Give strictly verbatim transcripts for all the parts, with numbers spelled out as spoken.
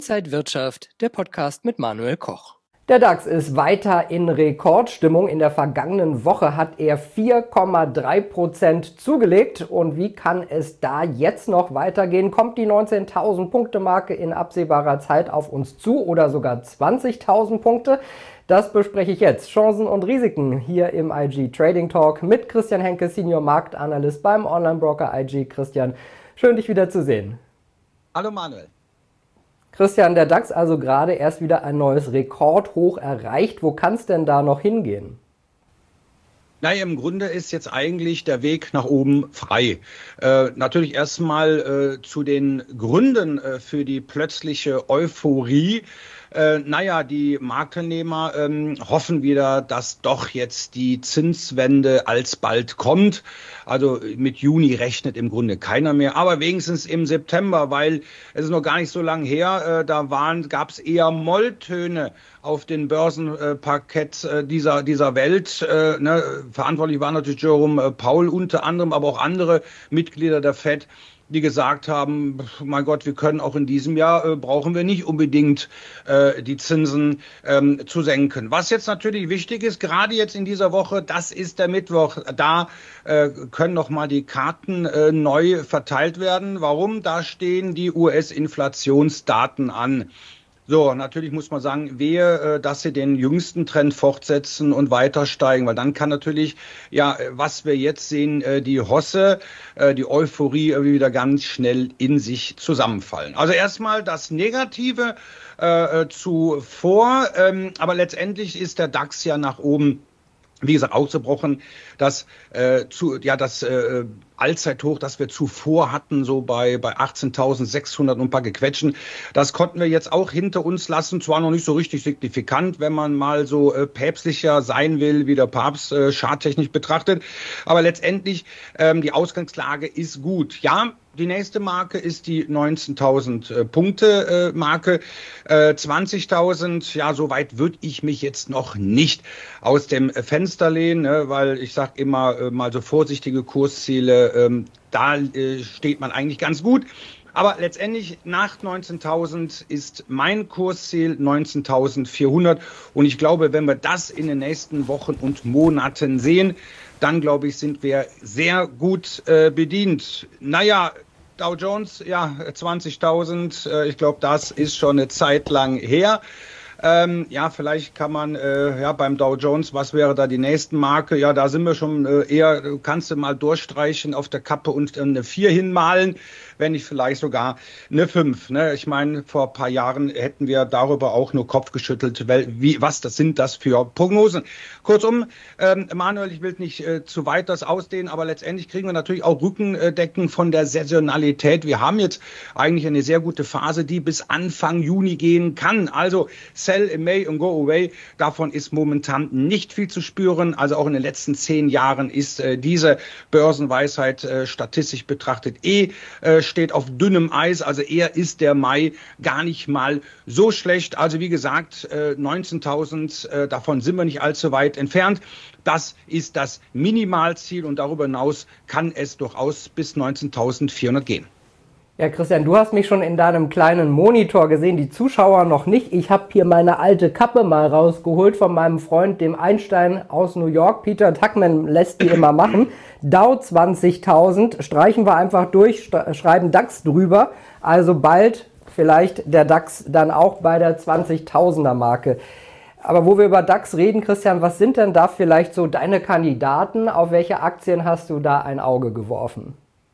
Inside Wirtschaft, der Podcast mit Manuel Koch. Der DAX ist weiter in Rekordstimmung. In der vergangenen Woche hat er vier Komma drei Prozent zugelegt. Und wie kann es da jetzt noch weitergehen? Kommt die neunzehntausend Punkte Marke in absehbarer Zeit auf uns zu oder sogar zwanzigtausend Punkte? Das bespreche ich jetzt. Chancen und Risiken hier im I G Trading Talk mit Christian Henke, Senior Marktanalyst beim Online-Broker I G. Christian, schön dich wieder zu sehen. Hallo Manuel. Christian, der DAX also gerade erst wieder ein neues Rekordhoch erreicht. Wo kann es denn da noch hingehen? Naja, im Grunde ist jetzt eigentlich der Weg nach oben frei. Äh, natürlich erstmal äh, zu den Gründen äh, für die plötzliche Euphorie. Äh, naja, die Marktteilnehmer ähm, hoffen wieder, dass doch jetzt die Zinswende alsbald kommt. Also mit Juni rechnet im Grunde keiner mehr, aber wenigstens im September, weil es ist noch gar nicht so lange her, äh, da gab es eher Molltöne auf den Börsenparkett äh, dieser, dieser Welt. Äh, ne? Verantwortlich war natürlich Jerome äh, Powell unter anderem, aber auch andere Mitglieder der Fed, die gesagt haben, mein Gott, wir können auch in diesem Jahr, äh, brauchen wir nicht unbedingt äh, die Zinsen ähm, zu senken. Was jetzt natürlich wichtig ist, gerade jetzt in dieser Woche, das ist der Mittwoch, da äh, können nochmal die Karten äh, neu verteilt werden. Warum? Da stehen die U S-Inflationsdaten an. So, natürlich muss man sagen, wehe, dass sie den jüngsten Trend fortsetzen und weiter steigen, weil dann kann natürlich, ja, was wir jetzt sehen, die Hosse, die Euphorie wieder ganz schnell in sich zusammenfallen. Also erstmal das Negative äh, zuvor, ähm, aber letztendlich ist der DAX ja nach oben, wie gesagt, ausgebrochen, das äh, zu ja das äh, Allzeithoch, das wir zuvor hatten, so bei bei achtzehntausendsechshundert und ein paar Gequetschen, das konnten wir jetzt auch hinter uns lassen. Zwar noch nicht so richtig signifikant, wenn man mal so äh, päpstlicher sein will, wie der Papst äh, charttechnisch betrachtet, aber letztendlich ähm, die Ausgangslage ist gut. Ja, die nächste Marke ist die neunzehntausend äh, Punkte äh, Marke. Äh, zwanzigtausend, ja, so weit würde ich mich jetzt noch nicht aus dem Fenster lehnen, ne, weil ich sage immer äh, mal so vorsichtige Kursziele, ähm, da äh, steht man eigentlich ganz gut. Aber letztendlich nach neunzehntausend ist mein Kursziel neunzehntausendvierhundert. Und ich glaube, wenn wir das in den nächsten Wochen und Monaten sehen, dann glaube ich, sind wir sehr gut äh, bedient. Naja, Dow Jones, ja, zwanzigtausend, äh, ich glaube, das ist schon eine Zeit lang her. Ähm, ja, vielleicht kann man äh, ja beim Dow Jones, was wäre da die nächste Marke? Ja, da sind wir schon äh, eher, kannst du mal durchstreichen auf der Kappe und äh, eine vier hinmalen, wenn nicht vielleicht sogar eine fünf. Ne? Ich meine, vor ein paar Jahren hätten wir darüber auch nur Kopf geschüttelt, weil, wie, was das sind das für Prognosen. Kurzum, ähm, Manuel, ich will nicht äh, zu weit das ausdehnen, aber letztendlich kriegen wir natürlich auch Rückendecken von der Saisonalität. Wir haben jetzt eigentlich eine sehr gute Phase, die bis Anfang Juni gehen kann. Also Sell in May und Go Away, davon ist momentan nicht viel zu spüren. Also auch in den letzten zehn Jahren ist äh, diese Börsenweisheit äh, statistisch betrachtet eh äh, steht auf dünnem Eis. Also eher ist der Mai gar nicht mal so schlecht. Also wie gesagt, äh, neunzehntausend, äh, davon sind wir nicht allzu weit entfernt. Das ist das Minimalziel und darüber hinaus kann es durchaus bis neunzehntausendvierhundert gehen. Ja, Christian, du hast mich schon in deinem kleinen Monitor gesehen, die Zuschauer noch nicht. Ich habe hier meine alte Kappe mal rausgeholt von meinem Freund, dem Einstein aus New York. Peter Tuchman lässt die immer machen. Dow zwanzigtausend, streichen wir einfach durch, schreiben DAX drüber. Also bald vielleicht der DAX dann auch bei der zwanzigtausender Marke. Aber wo wir über DAX reden, Christian, was sind denn da vielleicht so deine Kandidaten? Auf welche Aktien hast du da ein Auge geworfen?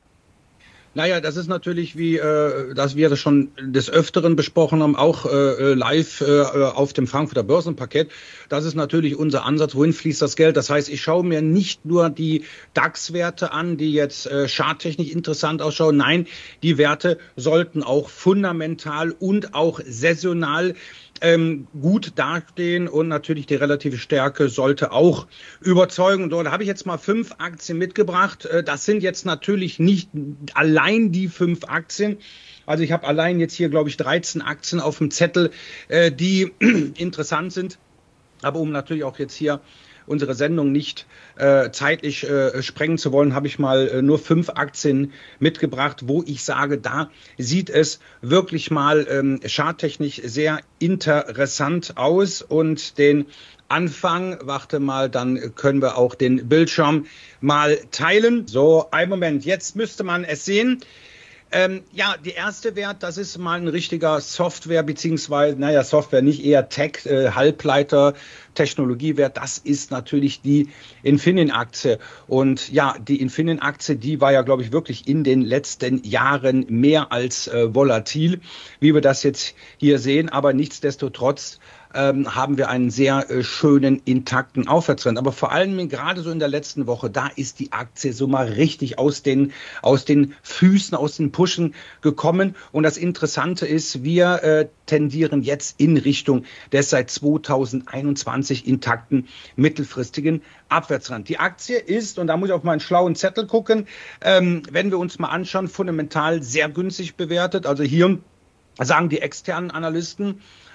Naja, das ist natürlich, wie äh, dass wir das schon des Öfteren besprochen haben, auch äh, live äh, auf dem Frankfurter Börsenparkett. Das ist natürlich unser Ansatz, wohin fließt das Geld. Das heißt, ich schaue mir nicht nur die DAX-Werte an, die jetzt äh, charttechnisch interessant ausschauen. Nein, die Werte sollten auch fundamental und auch saisonal ähm, gut dastehen und natürlich die relative Stärke sollte auch überzeugen. Und dort habe ich jetzt mal fünf Aktien mitgebracht. Das sind jetzt natürlich nicht allein die fünf Aktien. Also ich habe allein jetzt hier, glaube ich, dreizehn Aktien auf dem Zettel, äh, die interessant sind. Aber um natürlich auch jetzt hier unsere Sendung nicht äh, zeitlich äh, sprengen zu wollen, habe ich mal äh, nur fünf Aktien mitgebracht, wo ich sage, da sieht es wirklich mal ähm, charttechnisch sehr interessant aus. Und den Anfang, warte mal, dann können wir auch den Bildschirm mal teilen. So, einen Moment, jetzt müsste man es sehen. Ähm, ja, die erste Wert, das ist mal ein richtiger Software, beziehungsweise, naja, Software nicht, eher Tech, äh, Halbleiter, Technologiewert, das ist natürlich die Infineon-Aktie. Und ja, die Infineon-Aktie, die war ja, glaube ich, wirklich in den letzten Jahren mehr als äh, volatil, wie wir das jetzt hier sehen. Aber nichtsdestotrotz ähm, haben wir einen sehr äh, schönen, intakten Aufwärtstrend. Aber vor allem gerade so in der letzten Woche, da ist die Aktie so mal richtig aus den, aus den Füßen, aus den Puschen gekommen. Und das Interessante ist, wir äh, tendieren jetzt in Richtung des seit zweitausendeinundzwanzig intakten mittelfristigen Abwärtstrend. Die Aktie ist, und da muss ich auf meinen schlauen Zettel gucken, ähm, wenn wir uns mal anschauen, fundamental sehr günstig bewertet. Also hier sagen die externen Analysten,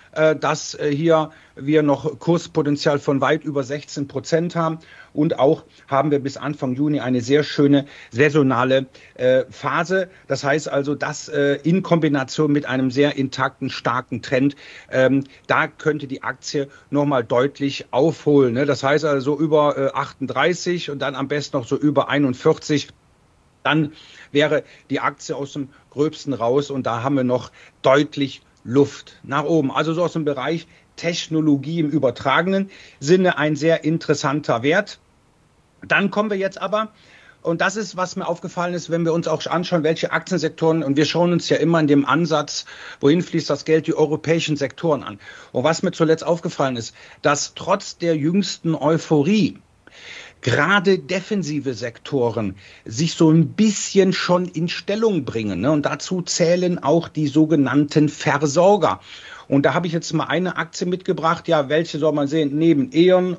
dass hier wir noch Kurspotenzial von weit über sechzehn Prozent haben. Und auch haben wir bis Anfang Juni eine sehr schöne saisonale äh, Phase. Das heißt also, dass äh, in Kombination mit einem sehr intakten, starken Trend, ähm, da könnte die Aktie nochmal deutlich aufholen. Ne? Das heißt also über äh, achtunddreißig und dann am besten noch so über einundvierzig. Dann wäre die Aktie aus dem Gröbsten raus und da haben wir noch deutlich Luft nach oben. Also so aus dem Bereich Technologie im übertragenen Sinne ein sehr interessanter Wert. Dann kommen wir jetzt aber, und das ist, was mir aufgefallen ist, wenn wir uns auch anschauen, welche Aktiensektoren, und wir schauen uns ja immer in dem Ansatz, wohin fließt das Geld, die europäischen Sektoren an. Und was mir zuletzt aufgefallen ist, dass trotz der jüngsten Euphorie gerade defensive Sektoren sich so ein bisschen schon in Stellung bringen. Ne? Und dazu zählen auch die sogenannten Versorger. Und da habe ich jetzt mal eine Aktie mitgebracht. Ja, welche soll man sehen? Neben E.ON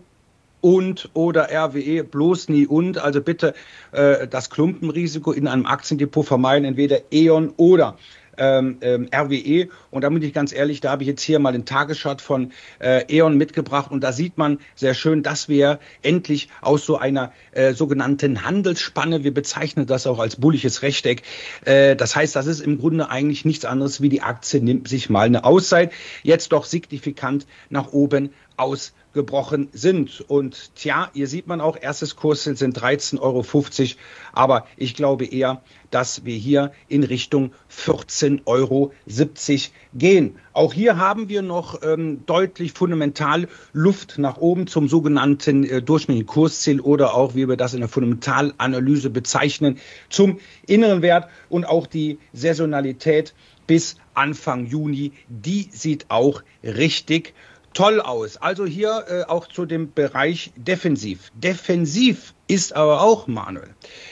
und oder R W E, bloß nie und. Also bitte äh, das Klumpenrisiko in einem Aktiendepot vermeiden, entweder E.ON oder Ähm, ähm, R W E. Und da bin ich ganz ehrlich, da habe ich jetzt hier mal den Tageschart von äh, E.ON mitgebracht und da sieht man sehr schön, dass wir endlich aus so einer äh, sogenannten Handelsspanne, wir bezeichnen das auch als bullisches Rechteck, äh, das heißt, das ist im Grunde eigentlich nichts anderes wie die Aktie nimmt sich mal eine Auszeit, jetzt doch signifikant nach oben ausgebrochen sind. Und tja, hier sieht man auch, erstes Kursziel sind dreizehn Euro fünfzig, aber ich glaube eher, dass wir hier in Richtung vierzehn Euro siebzig gehen. Auch hier haben wir noch ähm, deutlich fundamental Luft nach oben zum sogenannten äh, durchschnittlichen Kursziel oder auch, wie wir das in der Fundamentalanalyse bezeichnen, zum inneren Wert. Und auch die Saisonalität bis Anfang Juni, die sieht auch richtig toll aus. Also hier äh, auch zu dem Bereich defensiv. Defensiv ist aber auch, Manuel,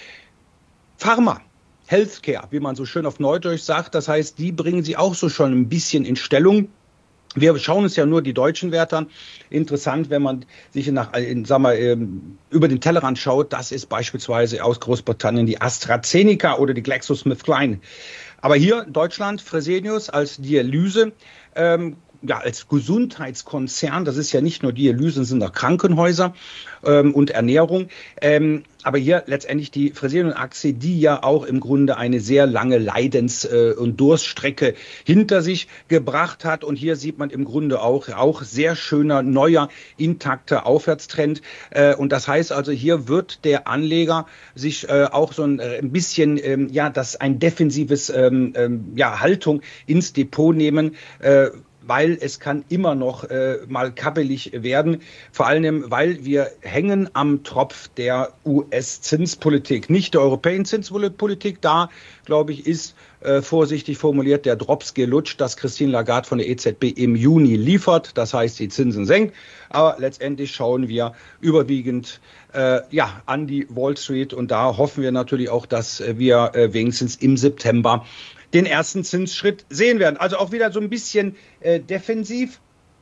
Pharma, Healthcare, wie man so schön auf Neudeutsch sagt. Das heißt, die bringen sie auch so schon ein bisschen in Stellung. Wir schauen uns ja nur die deutschen Werte an. Interessant, wenn man sich nach, in, sag mal, über den Tellerrand schaut, das ist beispielsweise aus Großbritannien die AstraZeneca oder die GlaxoSmithKline. Aber hier in Deutschland Fresenius als Dialyse, ähm, ja, als Gesundheitskonzern, das ist ja nicht nur Dialyse, das sind auch Krankenhäuser ähm, und Ernährung. Ähm, aber hier letztendlich die Fresenius-Aktie, die ja auch im Grunde eine sehr lange Leidens- äh, und Durststrecke hinter sich gebracht hat. Und hier sieht man im Grunde auch, auch sehr schöner, neuer, intakter Aufwärtstrend. Äh, und das heißt also, hier wird der Anleger sich äh, auch so ein, äh, ein bisschen, ähm, ja, das ein defensives ähm, ähm, ja, Haltung ins Depot nehmen, äh, weil es kann immer noch äh, mal kabbelig werden, vor allem, weil wir hängen am Tropf der U S-Zinspolitik, nicht der europäischen Zinspolitik. Da, glaube ich, ist äh, vorsichtig formuliert der Drops gelutscht, dass Christine Lagarde von der E Z B im Juni liefert, das heißt, die Zinsen senkt. Aber letztendlich schauen wir überwiegend äh, ja, an die Wall Street und da hoffen wir natürlich auch, dass wir äh, wenigstens im September den ersten Zinsschritt sehen werden. Also auch wieder so ein bisschen äh, defensiv.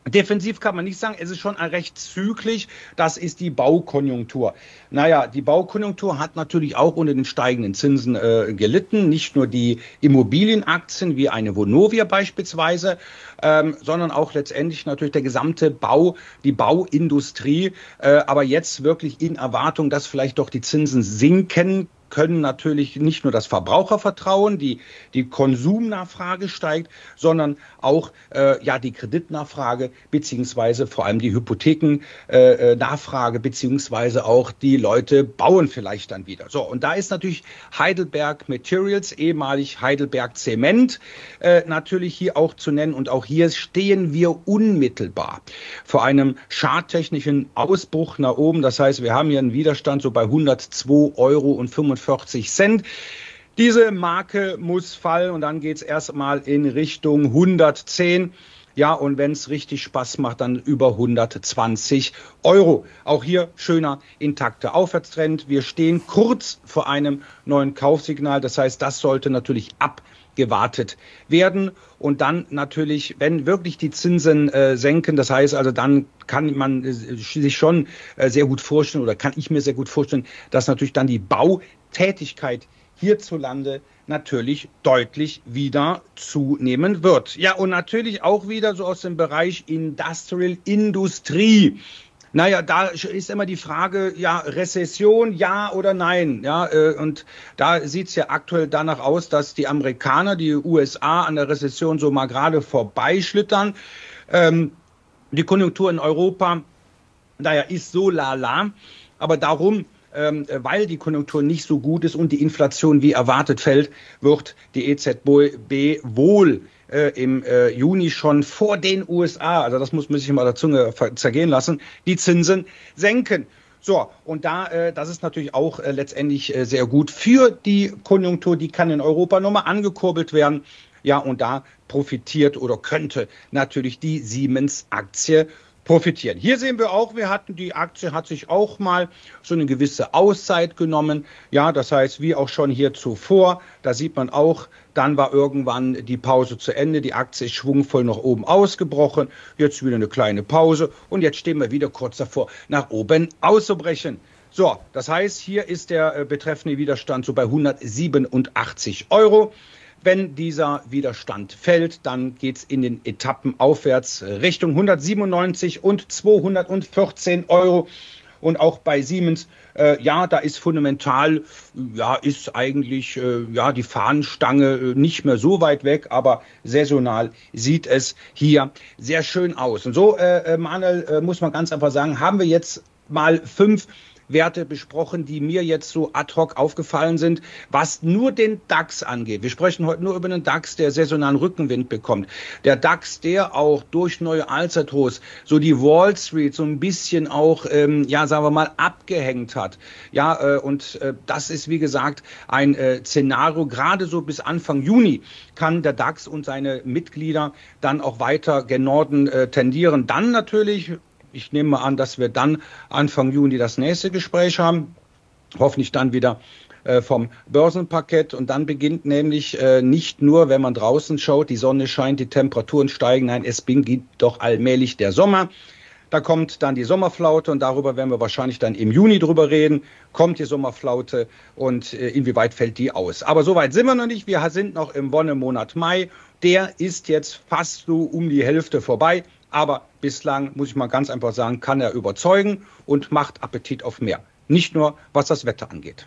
Defensiv kann man nicht sagen, es ist schon recht zyklisch, das ist die Baukonjunktur. Naja, die Baukonjunktur hat natürlich auch unter den steigenden Zinsen äh, gelitten, nicht nur die Immobilienaktien wie eine Vonovia beispielsweise, ähm, sondern auch letztendlich natürlich der gesamte Bau, die Bauindustrie, äh, aber jetzt wirklich in Erwartung, dass vielleicht doch die Zinsen sinken, können natürlich nicht nur das Verbrauchervertrauen, die, die Konsumnachfrage steigt, sondern auch äh, ja die Kreditnachfrage beziehungsweise vor allem die Hypothekennachfrage äh, beziehungsweise auch die Leute bauen vielleicht dann wieder. So, und da ist natürlich Heidelberg Materials, ehemalig Heidelberg Zement, äh, natürlich hier auch zu nennen. Und auch hier stehen wir unmittelbar vor einem charttechnischen Ausbruch nach oben. Das heißt, wir haben hier einen Widerstand so bei hundertzwei Euro und fünfundvierzig Cent. Diese Marke muss fallen und dann geht es erstmal in Richtung hundertzehn. Ja, und wenn es richtig Spaß macht, dann über hundertzwanzig Euro. Auch hier schöner intakter Aufwärtstrend. Wir stehen kurz vor einem neuen Kaufsignal. Das heißt, das sollte natürlich abgewartet werden. Und dann natürlich, wenn wirklich die Zinsen äh, senken, das heißt also, dann kann man äh, sich schon äh, sehr gut vorstellen oder kann ich mir sehr gut vorstellen, dass natürlich dann die Bautätigkeit hierzulande natürlich deutlich wieder zunehmen wird. Ja, und natürlich auch wieder so aus dem Bereich Industrial Industrie. Naja, da ist immer die Frage, ja, Rezession, ja oder nein. Ja, äh, und da sieht es ja aktuell danach aus, dass die Amerikaner, die U S A an der Rezession so mal gerade vorbeischlittern. Ähm, die Konjunktur in Europa, naja, ist so lala, aber darum, Ähm, weil die Konjunktur nicht so gut ist und die Inflation wie erwartet fällt, wird die E Z B wohl äh, im äh, Juni schon vor den U S A, also das muss man sich mal der Zunge zergehen lassen, die Zinsen senken. So, und da, äh, das ist natürlich auch äh, letztendlich äh, sehr gut für die Konjunktur, die kann in Europa nochmal angekurbelt werden. Ja, und da profitiert oder könnte natürlich die Siemens-Aktie profitieren. Hier sehen wir auch, wir hatten, die Aktie hat sich auch mal so eine gewisse Auszeit genommen. Ja, das heißt, wie auch schon hier zuvor, da sieht man auch, dann war irgendwann die Pause zu Ende. Die Aktie ist schwungvoll nach oben ausgebrochen. Jetzt wieder eine kleine Pause und jetzt stehen wir wieder kurz davor, nach oben auszubrechen. So, das heißt, hier ist der äh, betreffende Widerstand so bei hundertsiebenundachtzig Euro. Wenn dieser Widerstand fällt, dann geht es in den Etappen aufwärts Richtung hundertsiebenundneunzig und zweihundertvierzehn Euro. Und auch bei Siemens, äh, ja, da ist fundamental, ja, ist eigentlich äh, ja die Fahnenstange äh, nicht mehr so weit weg, aber saisonal sieht es hier sehr schön aus. Und so, äh, Manuel, äh, muss man ganz einfach sagen, haben wir jetzt mal fünf Werte besprochen, die mir jetzt so ad hoc aufgefallen sind, was nur den DAX angeht. Wir sprechen heute nur über den DAX, der saisonalen Rückenwind bekommt. Der DAX, der auch durch neue Allzeithochs so die Wall Street so ein bisschen auch, ähm, ja, sagen wir mal, abgehängt hat. Ja, äh, und äh, das ist, wie gesagt, ein äh, Szenario, gerade so bis Anfang Juni kann der DAX und seine Mitglieder dann auch weiter gen Norden äh, tendieren. Dann natürlich, ich nehme mal an, dass wir dann Anfang Juni das nächste Gespräch haben, hoffentlich dann wieder äh, vom Börsenparkett. Und dann beginnt nämlich äh, nicht nur, wenn man draußen schaut, die Sonne scheint, die Temperaturen steigen, nein, es beginnt doch allmählich der Sommer. Da kommt dann die Sommerflaute und darüber werden wir wahrscheinlich dann im Juni drüber reden. Kommt die Sommerflaute und äh, inwieweit fällt die aus? Aber so weit sind wir noch nicht. Wir sind noch im Wonnemonat Mai. Der ist jetzt fast so um die Hälfte vorbei. Aber bislang, muss ich mal ganz einfach sagen, kann er überzeugen und macht Appetit auf mehr. Nicht nur, was das Wetter angeht.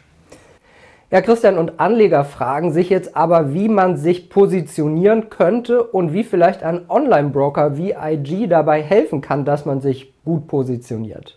Ja, Christian, und Anleger fragen sich jetzt aber, wie man sich positionieren könnte und wie vielleicht ein Online-Broker wie I G dabei helfen kann, dass man sich gut positioniert.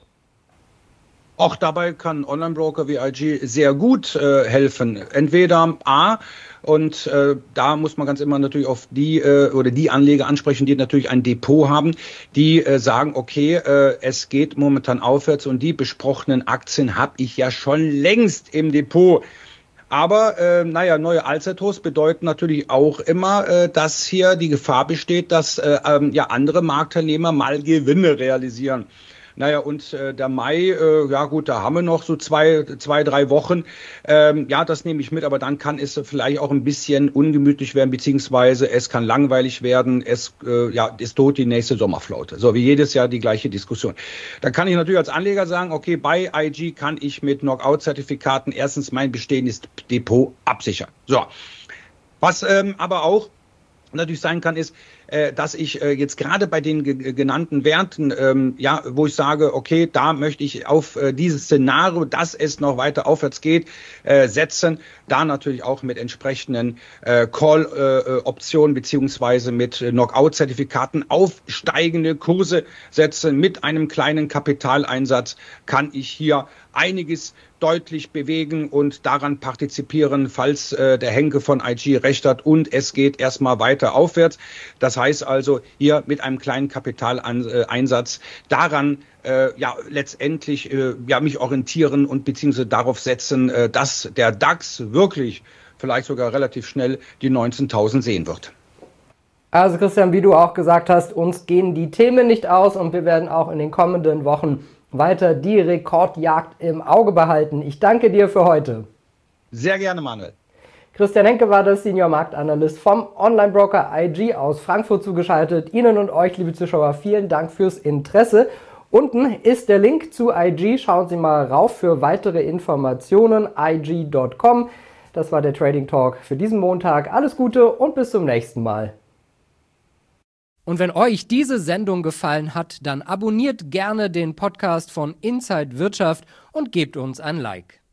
Auch dabei kann ein Online-Broker wie I G sehr gut äh, helfen. Entweder A, und äh, da muss man ganz immer natürlich auf die äh, oder die Anleger ansprechen, die natürlich ein Depot haben, die äh, sagen, okay, äh, es geht momentan aufwärts und die besprochenen Aktien habe ich ja schon längst im Depot. Aber äh, naja, neue Allzeithochs bedeuten natürlich auch immer, äh, dass hier die Gefahr besteht, dass äh, ähm, ja andere Marktteilnehmer mal Gewinne realisieren. Naja, und äh, der Mai, äh, ja gut, da haben wir noch so zwei, zwei drei Wochen. Ähm, ja, das nehme ich mit, aber dann kann es vielleicht auch ein bisschen ungemütlich werden, beziehungsweise es kann langweilig werden. Es äh, ja, ist tot die nächste Sommerflaute. So wie jedes Jahr die gleiche Diskussion. Da kann ich natürlich als Anleger sagen, okay, bei I G kann ich mit Knockout-Zertifikaten erstens mein bestehendes Depot absichern. So, was ähm, aber auch natürlich sein kann, ist, äh, dass ich äh, jetzt gerade bei den ge genannten Werten, ähm, ja, wo ich sage, okay, da möchte ich auf äh, dieses Szenario, dass es noch weiter aufwärts geht, äh, setzen, da natürlich auch mit entsprechenden äh, Call-Optionen äh, beziehungsweise mit Knockout-Zertifikaten auf steigende Kurse setzen. Mit einem kleinen Kapitaleinsatz kann ich hier einiges deutlich bewegen und daran partizipieren, falls äh, der Henke von I G recht hat und es geht erstmal weiter aufwärts. Das heißt also hier mit einem kleinen Kapitaleinsatz daran äh, ja letztendlich äh, ja mich orientieren und beziehungsweise darauf setzen, äh, dass der DAX wirklich vielleicht sogar relativ schnell die neunzehntausend sehen wird. Also Christian, wie du auch gesagt hast, uns gehen die Themen nicht aus und wir werden auch in den kommenden Wochen weiter die Rekordjagd im Auge behalten. Ich danke dir für heute. Sehr gerne, Manuel. Christian Henke war der Senior Marktanalyst vom Online-Broker I G aus Frankfurt zugeschaltet. Ihnen und euch, liebe Zuschauer, vielen Dank fürs Interesse. Unten ist der Link zu I G. Schauen Sie mal rauf für weitere Informationen. i g punkt com. Das war der Trading Talk für diesen Montag. Alles Gute und bis zum nächsten Mal. Und wenn euch diese Sendung gefallen hat, dann abonniert gerne den Podcast von Inside Wirtschaft und gebt uns ein Like.